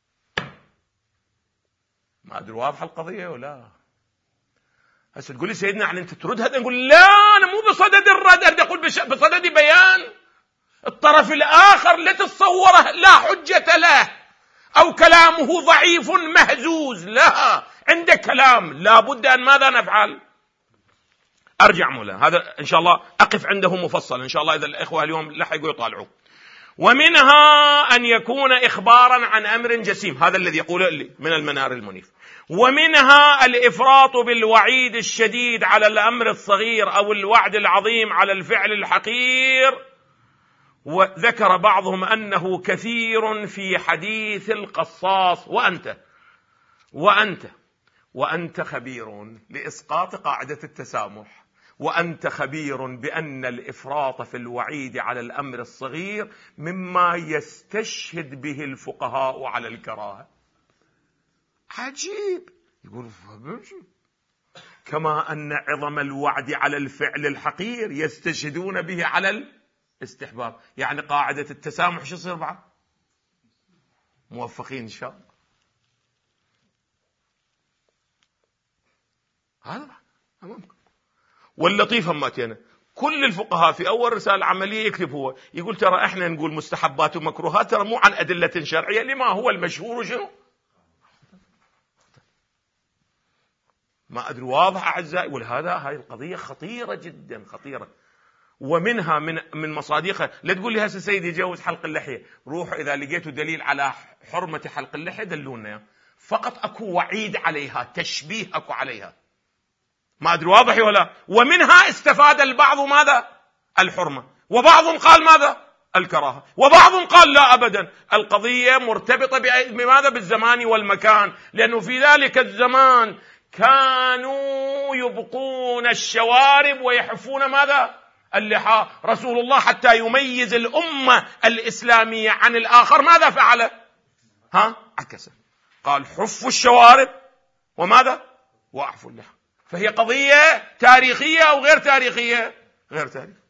ما أدري واضحة القضية ولا؟ هسه تقول لي سيدنا يعني أنت ترد هذا؟ نقول لا، أنا مو بصدد الرد، أريد أقول بصدد بيان الطرف الآخر لا تتصوره لا حجة له أو كلامه ضعيف مهزوز، لا، عندك كلام لابد أن ماذا نفعل؟ أرجع مولا هذا إن شاء الله أقف عنده مفصل إن شاء الله إذا الإخوة اليوم لحقوا يطالعوا. ومنها أن يكون إخبارا عن أمر جسيم، هذا الذي يقول لي من المنار المنيف. ومنها الإفراط بالوعيد الشديد على الأمر الصغير أو الوعد العظيم على الفعل الحقير. وذكر بعضهم أنه كثير في حديث القصاص. وأنت وأنت وأنت خبير لإسقاط قاعدة التسامح، وأنت خبير بأن الإفراط في الوعيد على الأمر الصغير مما يستشهد به الفقهاء على الكراهة. عجيب. يقول كما أن عظم الوعد على الفعل الحقير يستشهدون به على الاستحباب. يعني قاعدة التسامح شو يصير بعد؟ موفقين إن شاء الله. هذا أمامكم. واللطيف هماتينا كل الفقهاء في أول رسالة عملية يكتب هو يقول ترى إحنا نقول مستحبات ومكروهات ترى مو عن أدلة شرعية، لما هو المشهور شنو؟ ما أدري واضح أعزائي. ولهذا هاي القضية خطيرة جدا خطيرة. ومنها من من مصادقها لا تقول لي هسه سيدي يجوز حلق اللحية، روحوا إذا لقيتوا دليل على حرمة حلق اللحية دلونا، فقط أكو وعيد عليها، تشبيه أكو عليها. ما أدري واضح ولا؟ ومنها استفاد البعض ماذا؟ الحرمة، وبعضهم قال ماذا؟ الكراهة، وبعضهم قال لا أبدا القضية مرتبطة بماذا؟ بالزمان والمكان، لأنه في ذلك الزمان كانوا يبقون الشوارب ويحفون ماذا؟ اللحى. رسول الله حتى يميز الأمة الإسلامية عن الآخر ماذا فعل؟ ها؟ عكس، قال حفوا الشوارب وماذا؟ وأعفوا اللحى. فهي قضية تاريخية أو غير تاريخية؟ غير تاريخية.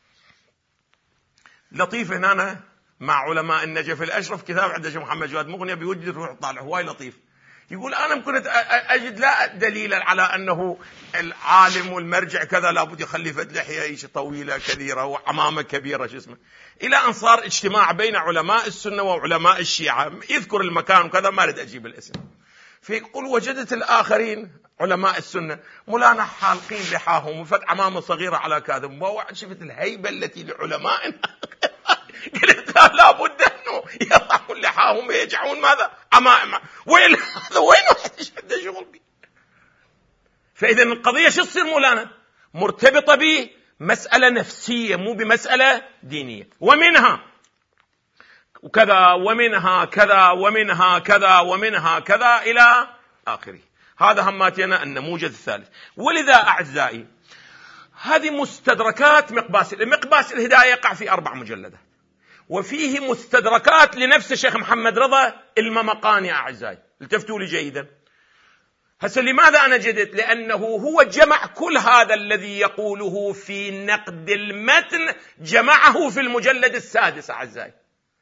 لطيف هنا مع علماء النجف الأشرف كتاب عند الشيخ محمد جواد مغنية بيوجد روح طالع هواي لطيف. يقول أنا كنت أجد لا دليلا على أنه العالم والمرجع كذا لابد يخلي فد لحية طويلة كثيرة وعمامة كبيرة شو اسمه، إلى أن صار اجتماع بين علماء السنة وعلماء الشيعة يذكر المكان وكذا، ما أريد أجيب الاسم. فيقول وجدت الآخرين علماء السنة مولانا حالقين لحاهم وفد عمامة صغيرة على كاذب، وشفت الهيبة التي لعلمائنا قلت لا بد أنه يضعوا لحاهم ويجعون ماذا؟ عمائم. وين هذا؟ وين واحد يشهد شغل بي؟ فإذا القضية شو تصير مولانا؟ مرتبطة بمسألة نفسية مو بمسألة دينية. ومنها وكذا ومنها كذا ومنها كذا ومنها كذا إلى آخره. هذا هماتنا النموذج الثالث. ولذا أعزائي هذه مستدركات مقباس مقباس الهداية يقع في أربع مجلدات، وفيه مستدركات لنفس الشيخ محمد رضا الممقاني. أعزائي التفتوا لي جيدا. هسه لماذا أنا جدت؟ لأنه هو جمع كل هذا الذي يقوله في نقد المتن، جمعه في المجلد السادس. أعزائي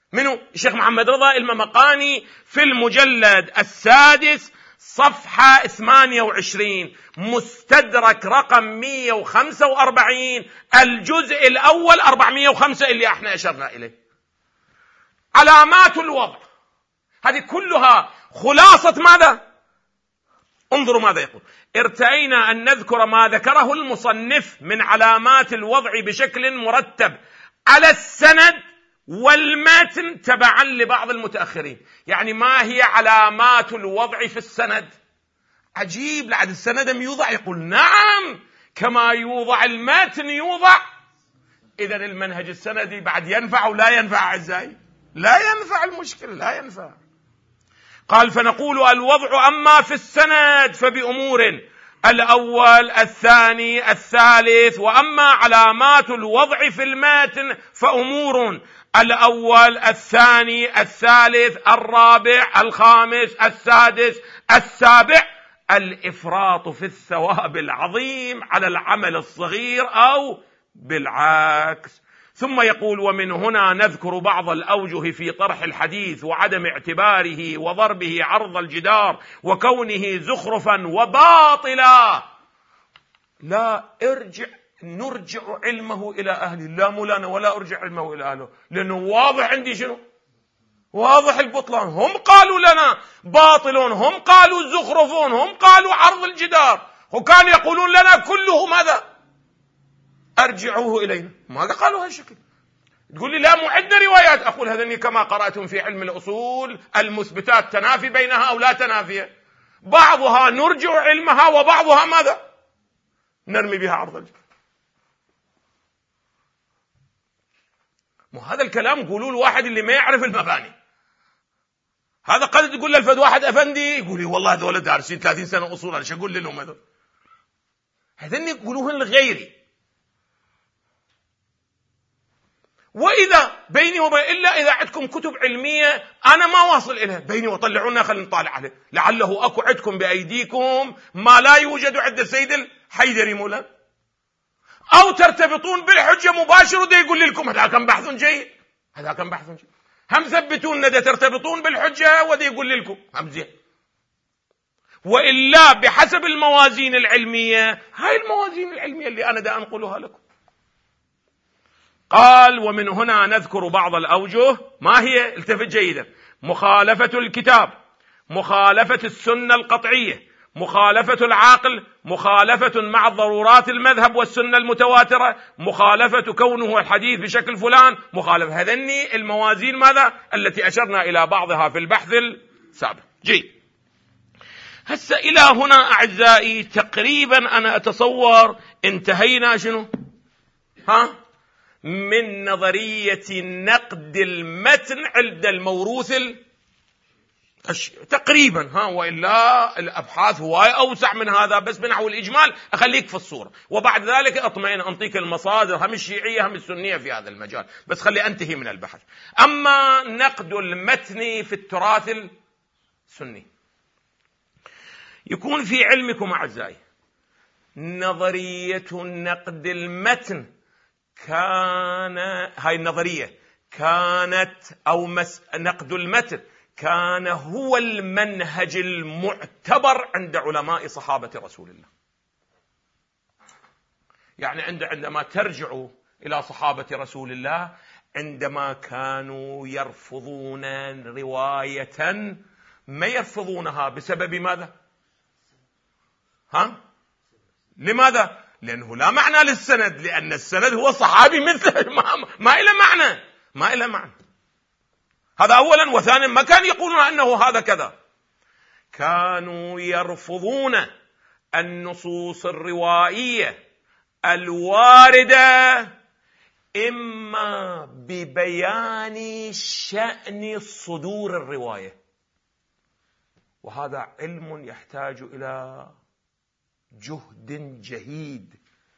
منو؟ الشيخ محمد رضا الممقاني في المجلد السادس صفحة ثمانية وعشرين، مستدرك رقم مئة وخمسة وأربعين، الجزء الأول أربعمئة وخمسة اللي احنا أشرنا إليه. علامات الوضع هذه كلها خلاصة ماذا؟ انظروا ماذا يقول: ارتأينا أن نذكر ما ذكره المصنف من علامات الوضع بشكل مرتب على السند والمتن تبعا لبعض المتأخرين. يعني ما هي علامات الوضع في السند؟ عجيب، لعد السند يوضع؟ يقول نعم، كما يوضع المتن يوضع. إذن المنهج السندي بعد ينفع ولا ينفع أعزائي؟ لا ينفع، المشكلة لا ينفع. قال: فنقول الوضع أما في السند فبأمور: الأول، الثاني، الثالث. وأما علامات الوضع في المتن فأمور: الأول، الثاني، الثالث، الرابع، الخامس، السادس، السابع. الإفراط في الثواب العظيم على العمل الصغير أو بالعكس. ثم يقول: ومن هنا نذكر بعض الأوجه في طرح الحديث وعدم اعتباره وضربه عرض الجدار وكونه زخرفا وباطلا. لا ارجع نرجع علمه إلى أهله، لا مولانا ولا أرجع علمه إلى أهله، لأنه واضح عندي شنو؟ واضح البطلان. هم قالوا لنا باطلون، هم قالوا زخرفون، هم قالوا عرض الجدار، وكانوا يقولون لنا كله ماذا؟ أرجعوه إلينا. ماذا قالوا هالشكل؟ تقول لي لا مو عندنا روايات. أقول هذني كما قرأتم في علم الأصول المثبتات تنافي بينها أو لا تنافية، بعضها نرجع علمها وبعضها ماذا؟ نرمي بها عرض الجدار. مو هذا الكلام قولوا الواحد اللي ما يعرف المباني. هذا قد تقول للفد واحد أفندي يقول لي والله هذول دارسين ثلاثين سنة أصول، أنا شو أقول لهم هذول؟ هذني يقولوهن لغيري. وإذا بيني وبين إلا إذا عندكم كتب علمية أنا ما واصل إليها بيني وطلعونا خلينا نطالع عليه، لعله أكو عندكم بأيديكم ما لا يوجد عند السيد الحيدري مولا، أو ترتبطون بالحجة مباشر وده يقول لكم هذا كان بحث جيد، هذا كان بحث جيد. هم ثبتون ده ترتبطون بالحجة وده يقول لكم هم زين. وإلا بحسب الموازين العلمية، هاي الموازين العلمية اللي أنا دا أنقلها لكم. قال: ومن هنا نذكر بعض الأوجه. ما هي؟ التفت جيدا: مخالفة الكتاب، مخالفة السنة القطعية، مخالفة العاقل، مخالفة مع ضرورات المذهب والسنة المتواترة، مخالفة كونه الحديث بشكل فلان، مخالفة. هذني الموازين ماذا؟ التي أشرنا إلى بعضها في البحث السابق. جيد. هسه إلى هنا أعزائي تقريبا أنا أتصور انتهينا شنو؟ ها؟ من نظرية نقد المتن عند الموروث تقريبا، ها، وإلا الأبحاث هواي أوسع من هذا، بس بنحو الإجمال أخليك في الصورة، وبعد ذلك أطمئن أنطيك المصادر هم الشيعية هم السنية في هذا المجال، بس خلي أنتهي من البحث. أما نقد المتن في التراث السني يكون في علمكم أعزائي نظرية نقد المتن كان، هاي النظرية كانت أو مس... نقد المتن كان هو المنهج المعتبر عند علماء صحابة رسول الله. يعني عند عندما ترجعوا إلى صحابة رسول الله، عندما كانوا يرفضون رواية ما يرفضونها بسبب ماذا؟ ها؟ لماذا؟ لأنه لا معنى للسند، لأن السند هو صحابي مثله، ما, ما إلى معنى، ما إلى معنى. هذا أولا. وثانيا ما كان يقولون أنه هذا كذا، كانوا يرفضون النصوص الروائية الواردة إما ببيان شأن صدور الرواية، وهذا علم يحتاج إلى جهد جهيد.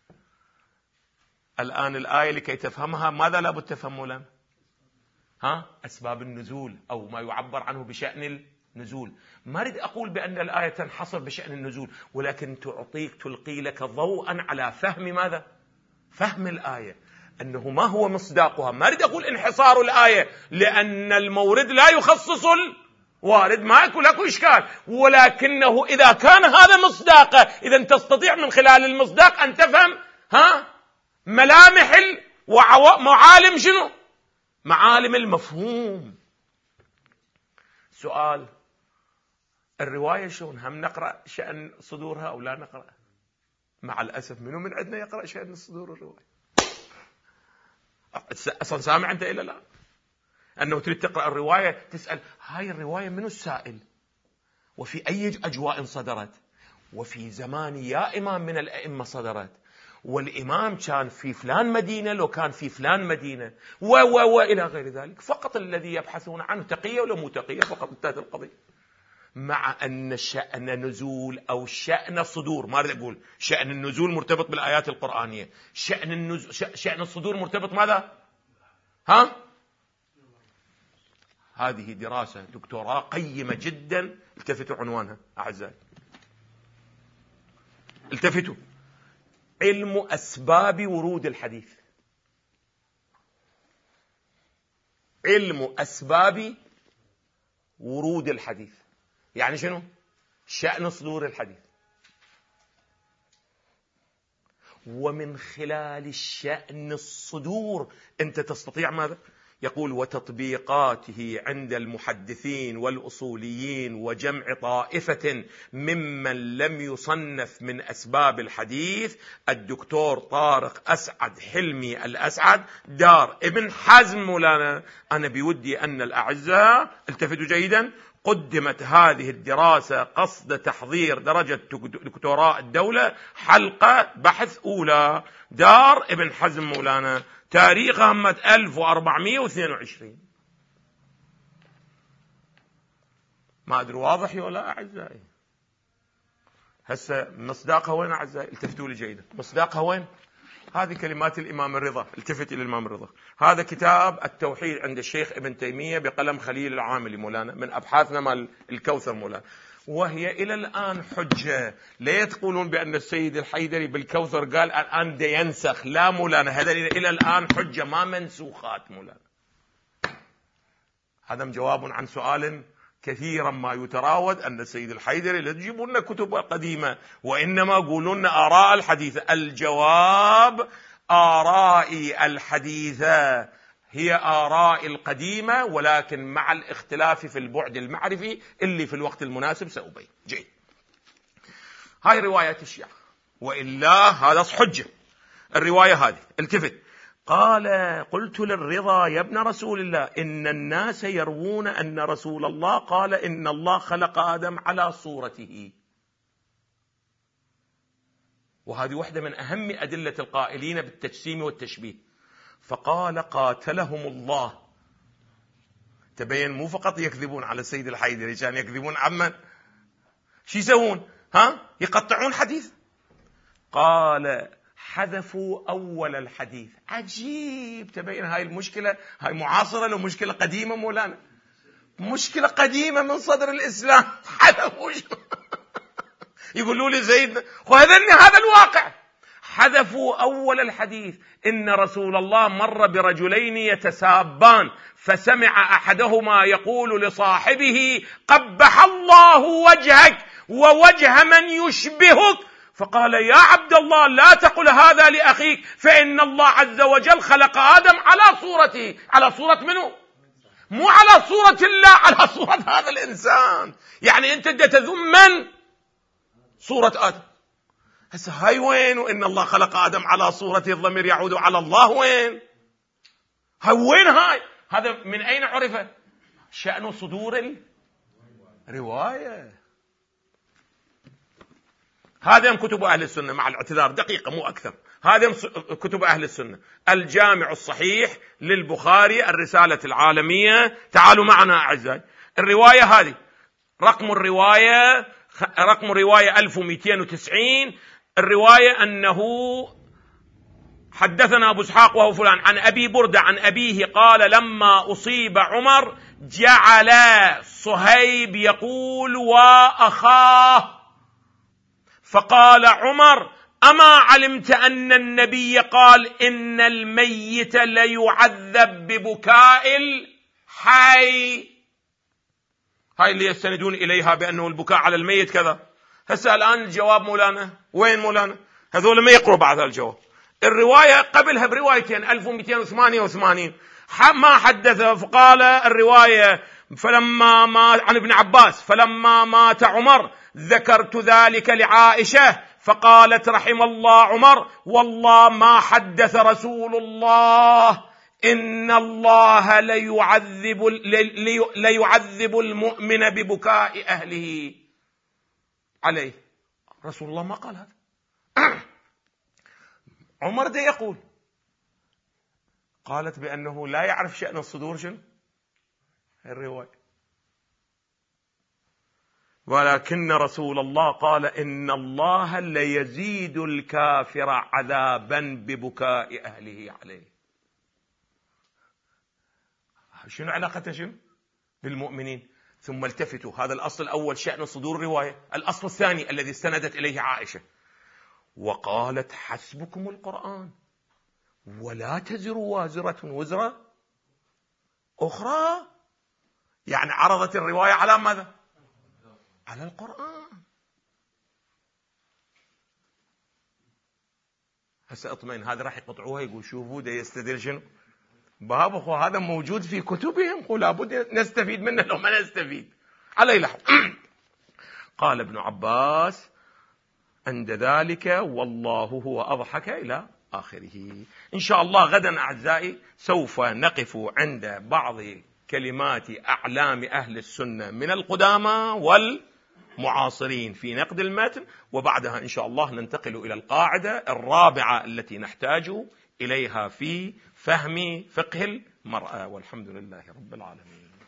الآن الآية لكي تفهمها ماذا لابد تفهموا لنا؟ ها؟ أسباب النزول أو ما يعبر عنه بشأن النزول. ما أريد أقول بأن الآية تنحصر بشأن النزول، ولكن تعطيك تلقي لك ضوءا على فهم ماذا؟ فهم الآية. أنه ما هو مصداقها. ما أريد أقول انحصار الآية، لأن المورد لا يخصص الوارد، ما يكون لك إشكال، ولكنه إذا كان هذا مصداقه، إذا تستطيع من خلال المصداق أن تفهم ها ملامح ومعالم شنو؟ معالم المفهوم. سؤال: الرواية شلون؟ هم نقرأ شأن صدورها أو لا نقرأ؟ مع الأسف منو من عندنا يقرأ شأن صدور الرواية؟ أصلا سامع أنت إلى الآن أنه تريد تقرأ الرواية تسأل هاي الرواية منو السائل؟ وفي أي أجواء صدرت؟ وفي زمان يا إمام من الأئمة صدرت؟ والإمام كان في فلان مدينة لو كان في فلان مدينة و و وإلى غير ذلك. فقط الذي يبحثون عنه تقية ولا مو تقية، فقط انتهت القضية. مع أن شأن نزول أو شأن صدور، ما أريد أقول شأن النزول مرتبط بالآيات القرآنية، شأن النزول شأن الصدور مرتبط ماذا؟ ها؟ هذه دراسة دكتوراه قيمة جدا. التفتوا عنوانها أعزائي، التفتوا: علم أسباب ورود الحديث. علم أسباب ورود الحديث يعني شنو؟ شأن صدور الحديث. ومن خلال الشأن الصدور أنت تستطيع ماذا؟ يقول: وتطبيقاته عند المحدثين والأصوليين وجمع طائفة ممن لم يصنف من أسباب الحديث الدكتور طارق أسعد حلمي الأسعد دار ابن حزم مولانا. أنا بودي أن الأعزاء التفتوا جيدا، قدمت هذه الدراسة قصد تحضير درجة دكتوراه الدولة، حلقة بحث أولى، دار ابن حزم مولانا، تاريخها هم ألف وأربعمائة واثنين وعشرين. ما أدري واضح ولا أعزائي؟ هسه مصداقها وين أعزائي؟ التفتوا لي جيدا، مصداقها وين؟ هذه كلمات الإمام الرضا. التفت إلى الإمام الرضا، هذا كتاب التوحيد عند الشيخ ابن تيمية بقلم خليل العاملي مولانا، من أبحاثنا مال الكوثر مولانا، وهي إلى الآن حجة. لا تقولون بأن السيد الحيدري بالكوثر قال الآن دا ينسخ، لا مولانا، هذا إلى الآن حجة ما منسوخات مولانا. هذا جواب عن سؤال كثيرا ما يتراود أن السيد الحيدري لا تجيبون لنا كتب قديمة وإنما قولون آراء الحديثة. الجواب: آرائي الحديثة هي آراء القديمة، ولكن مع الاختلاف في البعد المعرفي اللي في الوقت المناسب سأبين. جيد، هاي روايات الشيعة، وإلا هذا حجة. الرواية هذه التفت: قال: قلت للرضا يا ابن رسول الله إن الناس يروون أن رسول الله قال إن الله خلق آدم على صورته. وهذه واحدة من أهم أدلة القائلين بالتجسيم والتشبيه. فقال: قاتلهم الله. تبين مو فقط يكذبون على السيد الحيدري، كان يكذبون عمن شو يسوون؟ ها يقطعون حديث. قال: حذفوا أول الحديث. عجيب، تبين هاي المشكلة هاي معاصرة لو مشكلة قديمة مولانا، مشكلة قديمة من صدر الإسلام. حذفوا يقولوا لي زيد وهذا هذا الواقع. حذفوا أول الحديث: إن رسول الله مر برجلين يتسابان فسمع أحدهما يقول لصاحبه: قبح الله وجهك ووجه من يشبهك. فقال: يا عبد الله لا تقل هذا لأخيك، فإن الله عز وجل خلق آدم على صورته. على صورة منه؟ مو على صورة الله، على صورة هذا الإنسان. يعني أنت تذم من؟ صورة آدم. هسه هاي وين؟ وإن الله خلق آدم على صورته، الضمير يعود على الله. وين هاي؟ وين هاي؟ هذا من أين عرف؟ شأن صدور الرواية. هذا كتب أهل السنة، مع الاعتذار دقيقة مو أكثر، هذا كتب أهل السنة: الجامع الصحيح للبخاري، الرسالة العالمية. تعالوا معنا أعزائي، الرواية هذه رقم الرواية رقم الرواية ألف ومئتين وتسعين. الرواية أنه حدثنا أبو إسحاق وهو فلان عن أبي بردة عن أبيه قال: لما أصيب عمر جعل صهيب يقول وأخاه، فقال عمر: أما علمت أن النبي قال إن الميت ليعذب ببكاء الحي؟ هاي اللي يستندون إليها بأنه البكاء على الميت كذا. هسه الآن الجواب مولانا وين مولانا؟ هذول ما يقروا بعد الجواب. الرواية قبلها بروايتين ألف ومئتين وثمانية وثمانين ما حدث، فقال الرواية فلما مات عن ابن عباس فلما مات عمر ذكرت ذلك لعائشة فقالت رحم الله عمر والله ما حدث رسول الله إن الله ليعذب, ليعذب المؤمن ببكاء أهله عليه. رسول الله ما قال هذا. عمر ده يقول. قالت بأنه لا يعرف شأن الصدور شنو الرواية، ولكن رسول الله قال إن الله ليزيد الكافر عذابا ببكاء أهله عليه. شنو علاقته شنو بالمؤمنين؟ ثم التفتوا، هذا الأصل الأول شأن صدور الرواية. الأصل الثاني الذي استندت إليه عائشة وقالت حسبكم القرآن ولا تزر وازرة وزر أخرى، يعني عرضت الرواية على ماذا؟ على القرآن. هسه اطمئن، هذا راح يقطعوها يقول شوفوا ده يستدل شنو باب اخو هذا موجود في كتبهم ولا بد نستفيد منه لو ما نستفيد. على لحظة قال ابن عباس عند ذلك والله هو أضحك إلى آخره. إن شاء الله غدا أعزائي سوف نقف عند بعض كلمات أعلام أهل السنة من القدامى والمعاصرين في نقد المتن، وبعدها إن شاء الله ننتقل إلى القاعدة الرابعة التي نحتاج إليها في فهم فقه المرأة. والحمد لله رب العالمين.